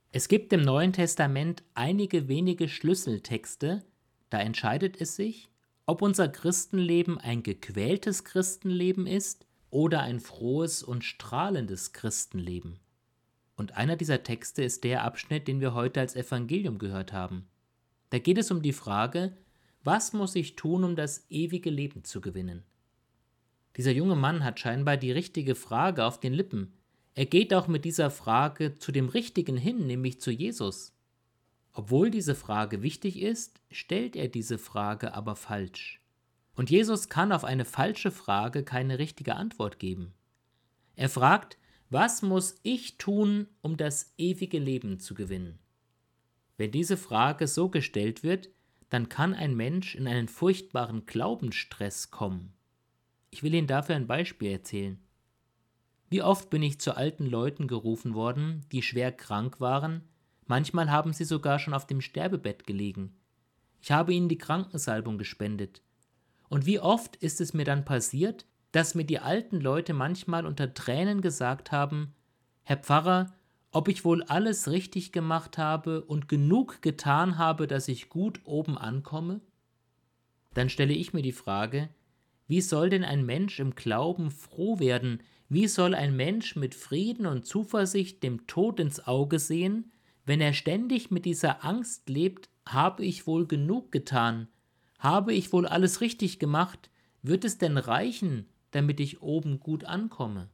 Es gibt im Neuen Testament einige wenige Schlüsseltexte, da entscheidet es sich, ob unser Christenleben ein gequältes Christenleben ist oder ein frohes und strahlendes Christenleben. Und einer dieser Texte ist der Abschnitt, den wir heute als Evangelium gehört haben. Da geht es um die Frage, was muss ich tun, um das ewige Leben zu gewinnen? Dieser junge Mann hat scheinbar die richtige Frage auf den Lippen. Er geht auch mit dieser Frage zu dem Richtigen hin, nämlich zu Jesus. Obwohl diese Frage wichtig ist, stellt er diese Frage aber falsch. Und Jesus kann auf eine falsche Frage keine richtige Antwort geben. Er fragt, was muss ich tun, um das ewige Leben zu gewinnen? Wenn diese Frage so gestellt wird, dann kann ein Mensch in einen furchtbaren Glaubensstress kommen. Ich will Ihnen dafür ein Beispiel erzählen. Wie oft bin ich zu alten Leuten gerufen worden, die schwer krank waren, manchmal haben sie sogar schon auf dem Sterbebett gelegen. Ich habe ihnen die Krankensalbung gespendet. Und wie oft ist es mir dann passiert, dass mir die alten Leute manchmal unter Tränen gesagt haben, Herr Pfarrer, ob ich wohl alles richtig gemacht habe und genug getan habe, dass ich gut oben ankomme? Dann stelle ich mir die Frage, wie soll denn ein Mensch im Glauben froh werden? Wie soll ein Mensch mit Frieden und Zuversicht dem Tod ins Auge sehen, wenn er ständig mit dieser Angst lebt, habe ich wohl genug getan? Habe ich wohl alles richtig gemacht? Wird es denn reichen, damit ich oben gut ankomme?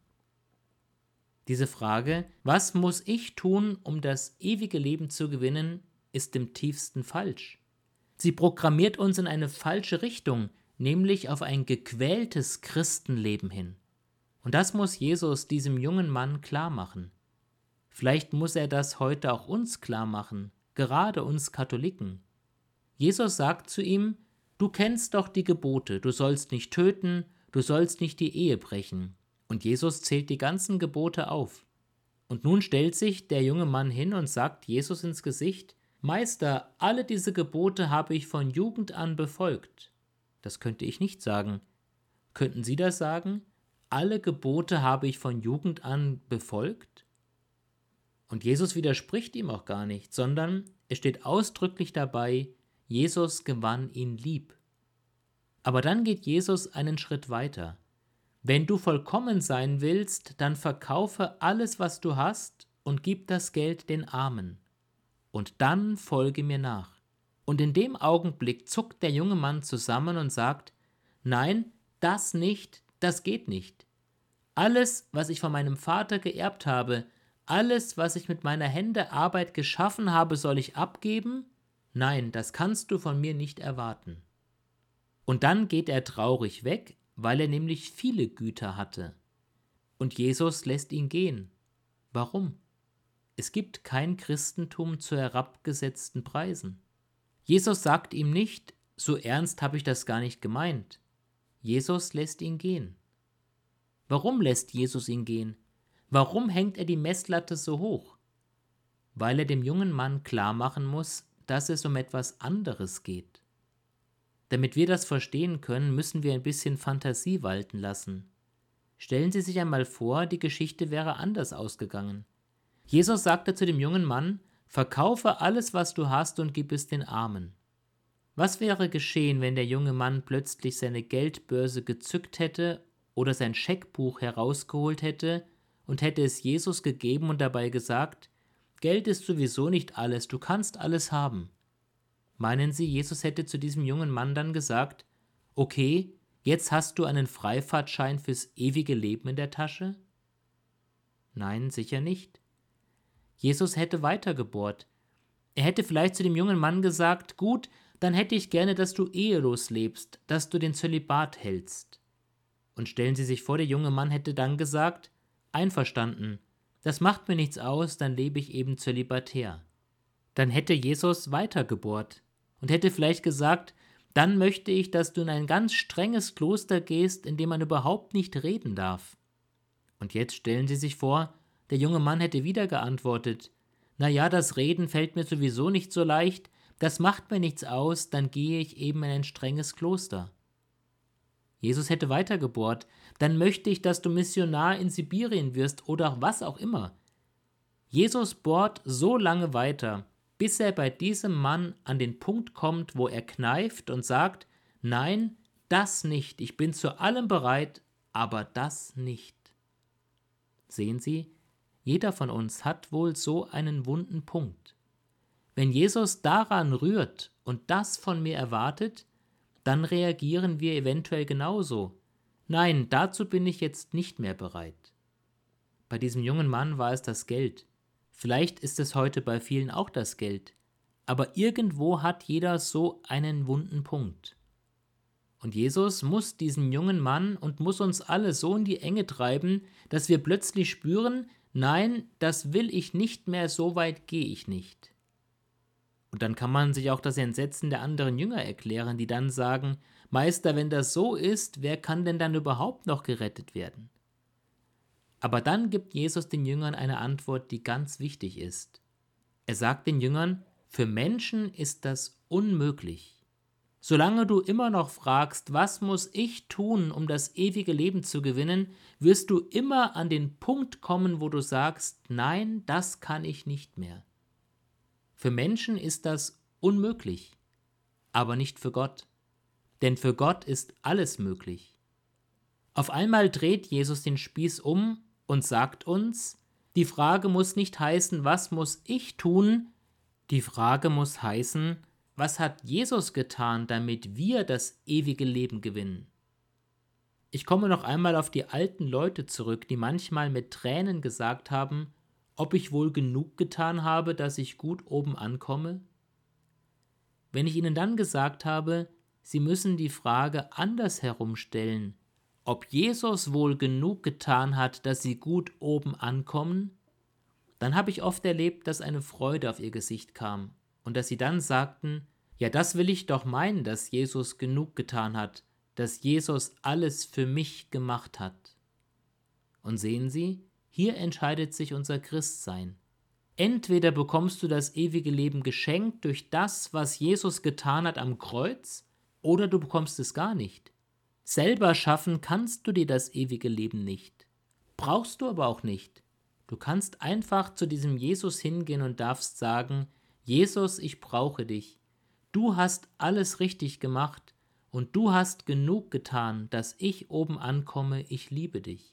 Diese Frage, was muss ich tun, um das ewige Leben zu gewinnen, ist im tiefsten falsch. Sie programmiert uns in eine falsche Richtung, nämlich auf ein gequältes Christenleben hin. Und das muss Jesus diesem jungen Mann klar machen. Vielleicht muss er das heute auch uns klar machen, gerade uns Katholiken. Jesus sagt zu ihm, du kennst doch die Gebote, du sollst nicht töten, du sollst nicht die Ehe brechen. Und Jesus zählt die ganzen Gebote auf. Und nun stellt sich der junge Mann hin und sagt Jesus ins Gesicht, Meister, alle diese Gebote habe ich von Jugend an befolgt. Das könnte ich nicht sagen. Könnten Sie das sagen? Alle Gebote habe ich von Jugend an befolgt? Und Jesus widerspricht ihm auch gar nicht, sondern es steht ausdrücklich dabei, Jesus gewann ihn lieb. Aber dann geht Jesus einen Schritt weiter. Wenn du vollkommen sein willst, dann verkaufe alles, was du hast, und gib das Geld den Armen. Und dann folge mir nach. Und in dem Augenblick zuckt der junge Mann zusammen und sagt, nein, das nicht, das geht nicht. Alles, was ich von meinem Vater geerbt habe, alles, was ich mit meiner Hände Arbeit geschaffen habe, soll ich abgeben? Nein, das kannst du von mir nicht erwarten. Und dann geht er traurig weg, weil er nämlich viele Güter hatte. Und Jesus lässt ihn gehen. Warum? Es gibt kein Christentum zu herabgesetzten Preisen. Jesus sagt ihm nicht, so ernst habe ich das gar nicht gemeint. Jesus lässt ihn gehen. Warum lässt Jesus ihn gehen? Warum hängt er die Messlatte so hoch? Weil er dem jungen Mann klar machen muss, dass es um etwas anderes geht. Damit wir das verstehen können, müssen wir ein bisschen Fantasie walten lassen. Stellen Sie sich einmal vor, die Geschichte wäre anders ausgegangen. Jesus sagte zu dem jungen Mann, verkaufe alles, was du hast und gib es den Armen. Was wäre geschehen, wenn der junge Mann plötzlich seine Geldbörse gezückt hätte oder sein Scheckbuch herausgeholt hätte und hätte es Jesus gegeben und dabei gesagt, Geld ist sowieso nicht alles, du kannst alles haben. Meinen Sie, Jesus hätte zu diesem jungen Mann dann gesagt, okay, jetzt hast du einen Freifahrtschein fürs ewige Leben in der Tasche? Nein, sicher nicht. Jesus hätte weitergebohrt. Er hätte vielleicht zu dem jungen Mann gesagt, gut, dann hätte ich gerne, dass du ehelos lebst, dass du den Zölibat hältst. Und stellen Sie sich vor, der junge Mann hätte dann gesagt, einverstanden, das macht mir nichts aus, dann lebe ich eben zölibatär. Dann hätte Jesus weitergebohrt und hätte vielleicht gesagt, dann möchte ich, dass du in ein ganz strenges Kloster gehst, in dem man überhaupt nicht reden darf. Und jetzt stellen Sie sich vor, der junge Mann hätte wieder geantwortet, na ja, das Reden fällt mir sowieso nicht so leicht, das macht mir nichts aus, dann gehe ich eben in ein strenges Kloster. Jesus hätte weitergebohrt, dann möchte ich, dass du Missionar in Sibirien wirst oder was auch immer. Jesus bohrt so lange weiter, bis er bei diesem Mann an den Punkt kommt, wo er kneift und sagt, nein, das nicht, ich bin zu allem bereit, aber das nicht. Sehen Sie, jeder von uns hat wohl so einen wunden Punkt. Wenn Jesus daran rührt und das von mir erwartet, dann reagieren wir eventuell genauso. Nein, dazu bin ich jetzt nicht mehr bereit. Bei diesem jungen Mann war es das Geld. Vielleicht ist es heute bei vielen auch das Geld. Aber irgendwo hat jeder so einen wunden Punkt. Und Jesus muss diesen jungen Mann und muss uns alle so in die Enge treiben, dass wir plötzlich spüren, nein, das will ich nicht mehr, so weit gehe ich nicht. Und dann kann man sich auch das Entsetzen der anderen Jünger erklären, die dann sagen, Meister, wenn das so ist, wer kann denn dann überhaupt noch gerettet werden? Aber dann gibt Jesus den Jüngern eine Antwort, die ganz wichtig ist. Er sagt den Jüngern, für Menschen ist das unmöglich. Solange du immer noch fragst, was muss ich tun, um das ewige Leben zu gewinnen, wirst du immer an den Punkt kommen, wo du sagst, nein, das kann ich nicht mehr. Für Menschen ist das unmöglich, aber nicht für Gott. Denn für Gott ist alles möglich. Auf einmal dreht Jesus den Spieß um und sagt uns, die Frage muss nicht heißen, was muss ich tun? Die Frage muss heißen, was hat Jesus getan, damit wir das ewige Leben gewinnen? Ich komme noch einmal auf die alten Leute zurück, die manchmal mit Tränen gesagt haben, ob ich wohl genug getan habe, dass ich gut oben ankomme? Wenn ich ihnen dann gesagt habe, sie müssen die Frage andersherum stellen, ob Jesus wohl genug getan hat, dass sie gut oben ankommen, dann habe ich oft erlebt, dass eine Freude auf ihr Gesicht kam und dass sie dann sagten, ja, das will ich doch meinen, dass Jesus genug getan hat, dass Jesus alles für mich gemacht hat. Und sehen Sie, hier entscheidet sich unser Christsein. Entweder bekommst du das ewige Leben geschenkt durch das, was Jesus getan hat am Kreuz, oder du bekommst es gar nicht. Selber schaffen kannst du dir das ewige Leben nicht. Brauchst du aber auch nicht. Du kannst einfach zu diesem Jesus hingehen und darfst sagen, Jesus, ich brauche dich. Du hast alles richtig gemacht und du hast genug getan, dass ich oben ankomme, ich liebe dich.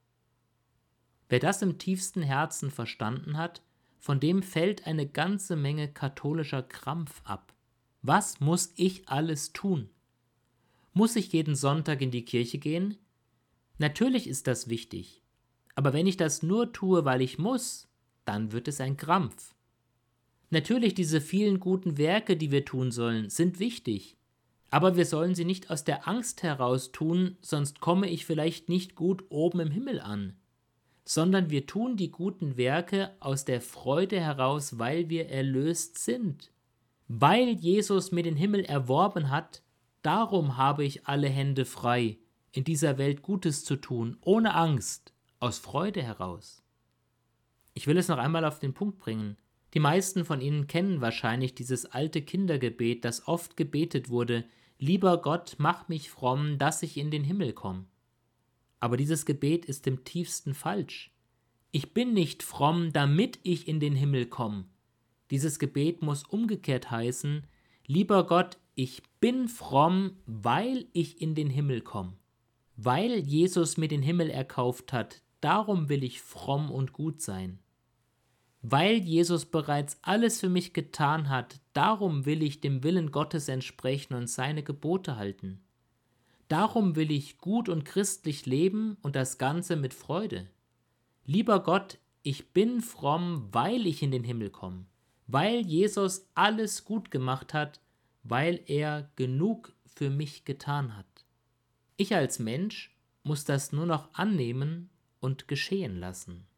Wer das im tiefsten Herzen verstanden hat, von dem fällt eine ganze Menge katholischer Krampf ab. Was muss ich alles tun? Muss ich jeden Sonntag in die Kirche gehen? Natürlich ist das wichtig. Aber wenn ich das nur tue, weil ich muss, dann wird es ein Krampf. Natürlich, diese vielen guten Werke, die wir tun sollen, sind wichtig. Aber wir sollen sie nicht aus der Angst heraus tun, sonst komme ich vielleicht nicht gut oben im Himmel an. Sondern wir tun die guten Werke aus der Freude heraus, weil wir erlöst sind. Weil Jesus mir den Himmel erworben hat, darum habe ich alle Hände frei, in dieser Welt Gutes zu tun, ohne Angst, aus Freude heraus. Ich will es noch einmal auf den Punkt bringen. Die meisten von Ihnen kennen wahrscheinlich dieses alte Kindergebet, das oft gebetet wurde, lieber Gott, mach mich fromm, dass ich in den Himmel komme. Aber dieses Gebet ist im tiefsten falsch. Ich bin nicht fromm, damit ich in den Himmel komme. Dieses Gebet muss umgekehrt heißen, lieber Gott, ich bin fromm, weil ich in den Himmel komme. Weil Jesus mir den Himmel erkauft hat, darum will ich fromm und gut sein. Weil Jesus bereits alles für mich getan hat, darum will ich dem Willen Gottes entsprechen und seine Gebote halten. Darum will ich gut und christlich leben und das Ganze mit Freude. Lieber Gott, ich bin fromm, weil ich in den Himmel komme, weil Jesus alles gut gemacht hat, weil er genug für mich getan hat. Ich als Mensch muss das nur noch annehmen und geschehen lassen.